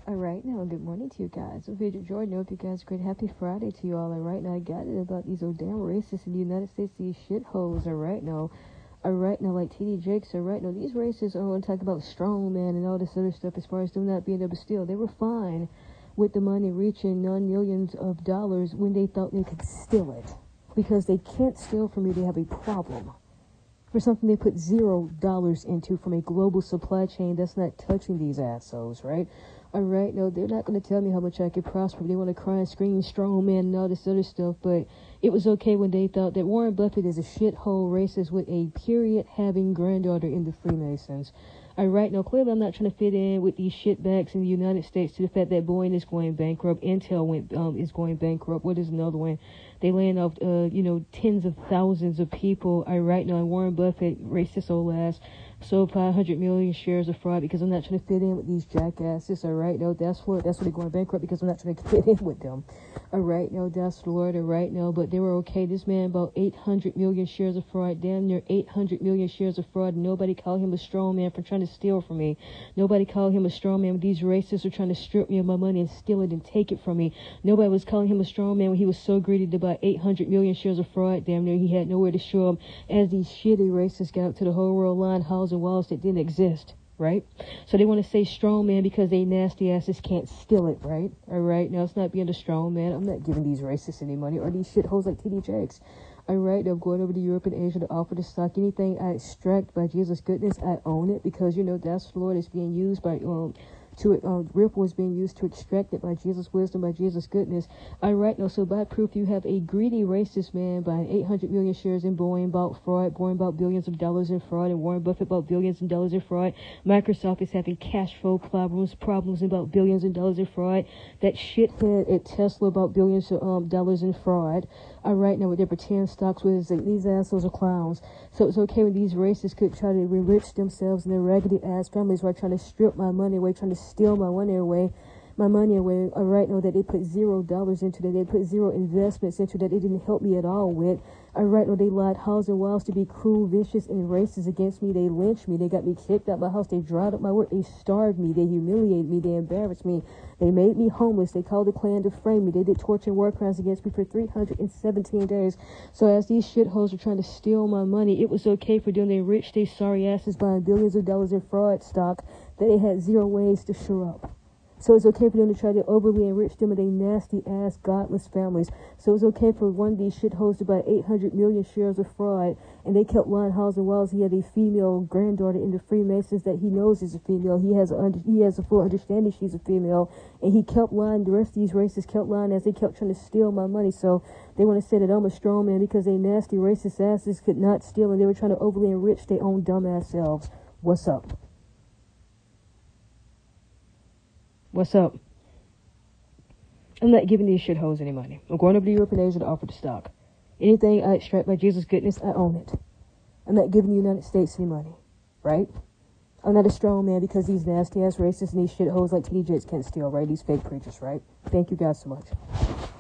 Alright, now good morning to you guys. I'm Victor Jordan. I hope you guys great happy Friday to you all. Alright, now I got it about these old damn racists in the United States, these shitholes. Alright now, like TD Jakes. Alright now, these racists are going to talk about strongman and all this other stuff as far as them not being able to steal. They were fine with the money reaching non-millions of dollars when they thought they could steal it. Because they can't steal from you, they have a problem. For something they put $0 into from a global supply chain that's not touching these assholes, right? Alright, no, they're not going to tell me how much I could prosper. They want to cry and scream strong man and all this other stuff, but it was okay when they thought that Warren Buffett is a shithole racist with a period-having granddaughter in the Freemasons. Alright, now clearly I'm not trying to fit in with these shitbags in the United States to the fact that Boeing is going bankrupt, Intel is going bankrupt. What is another one? They laying off, tens of thousands of people. Alright, now Warren Buffett, racist old ass, sold 500 million shares of fraud because I'm not trying to fit in with these jackasses. Alright, no, that's why they're going bankrupt, because I'm not trying to fit in with them. Alright, no, that's the Lord. Alright, no, but they were okay. This man bought 800 million shares of fraud, damn near 800 million shares of fraud. Nobody called him a strong man for trying to steal from me. Nobody called him a strong man when these racists were trying to strip me of my money and steal it and take it from me. Nobody was calling him a strong man when he was so greedy to buy 800 million shares of fraud. Damn near he had nowhere to show them as these shitty racists got up to the whole world line, halls and walls that didn't exist, right? So they want to say strong man because they nasty asses can't steal it, right? Alright, now it's not being a strong man. I'm not giving these racists any money or these shitholes like TD Jakes. Alright, I'm going over to Europe and Asia to offer the stock. Anything I extract by Jesus' goodness, I own it, because that's the Lord is being used by Ripple is being used to extract it by Jesus' wisdom, by Jesus' goodness. Alright, now, so by proof, you have a greedy racist man buying 800 million shares in Boeing, bought fraud. Boeing bought billions of dollars in fraud, and Warren Buffett bought billions of dollars in fraud. Microsoft is having cash flow problems about billions of dollars in fraud. That shithead at Tesla bought billions of dollars in fraud. Alright, now with their pretend stocks, these assholes are clowns. So it's okay when these racists could try to enrich themselves and their raggedy ass families while trying to strip my money away, trying to steal my money away. Alright, know that they put $0 into that. They put zero investments into that. They didn't help me at all with. Alright, know they lied halls and walls to be cruel, vicious, and racist against me. They lynched me. They got me kicked out my house. They dried up my work. They starved me. They humiliated me. They embarrassed me. They made me homeless. They called the Klan to frame me. They did torture and war crimes against me for 317 days. So as these shitholes were trying to steal my money, it was okay for them. They enriched their sorry asses buying billions of dollars in fraud stock that they had zero ways to shore up. So it's okay for them to try to overly enrich them and their nasty-ass, godless families. So it's okay for one of these shitholes to buy 800 million shares of fraud, and they kept lying halls and walls. He had a female granddaughter in the Freemasons that he knows is a female. He has a full understanding she's a female, and he kept lying. The rest of these racists kept lying as they kept trying to steal my money. So they want to say that I'm a strong man because they nasty, racist asses could not steal, and they were trying to overly enrich their own dumbass selves. What's up? What's up? I'm not giving these shitholes any money. I'm going over to Europe and Asia to offer the stock. Anything I extract by Jesus' goodness, I own it. I'm not giving the United States any money, right? I'm not a strong man because these nasty-ass racists and these shitholes like TD Jakes can't steal, right? These fake preachers, right? Thank you guys so much.